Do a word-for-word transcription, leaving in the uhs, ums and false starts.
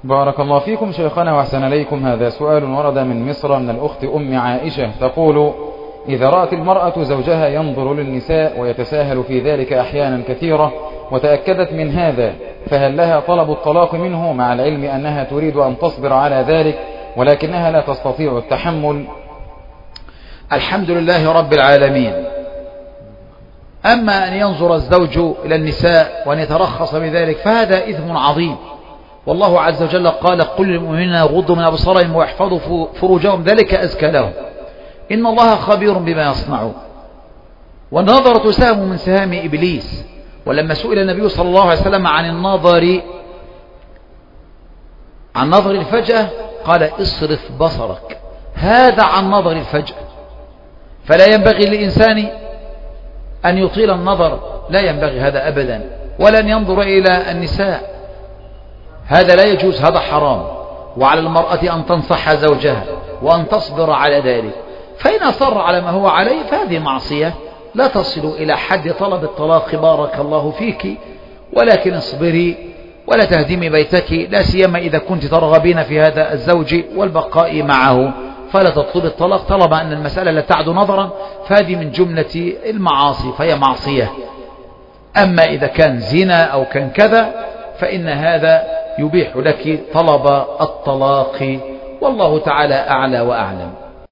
بارك الله فيكم شيخنا وأحسن إليكم. هذا سؤال ورد من مصر من الأخت أم عائشة تقول: إذا رأت المرأة زوجها ينظر للنساء ويتساهل في ذلك أحيانا كثيرة وتأكدت من هذا، فهل لها طلب الطلاق منه مع العلم أنها تريد أن تصبر على ذلك ولكنها لا تستطيع التحمل؟ الحمد لله رب العالمين. أما أن ينظر الزوج إلى النساء وأن يترخص بذلك فهذا إثم عظيم، والله عز وجل قال: قل للمؤمنين يغضوا من أبصارهم ويحفظوا فروجهم ذلك أزكى لهم إن الله خبير بما يصنعون. والنظرة سهم من سهام إبليس، ولما سئل النبي صلى الله عليه وسلم عن النظر عن نظر الفجأة قال: اصرف بصرك، هذا عن نظر الفجأة. فلا ينبغي للإنسان أن يطيل النظر، لا ينبغي هذا أبدا، ولن ينظر إلى النساء، هذا لا يجوز، هذا حرام. وعلى المرأة أن تنصح زوجها وأن تصبر على ذلك، فإن أصر على ما هو عليه فهذه معصية لا تصل إلى حد طلب الطلاق بارك الله فيك، ولكن اصبري ولا تهدمي بيتك، لا سيما إذا كنت ترغبين في هذا الزوج والبقاء معه، فلا تطلب الطلاق طالما أن المسألة لا تعد نظرا، فهذه من جملة المعاصي فهي معصية. أما إذا كان زنا أو كان كذا فإن هذا يبيح لك طلب الطلاق، والله تعالى أعلى وأعلم.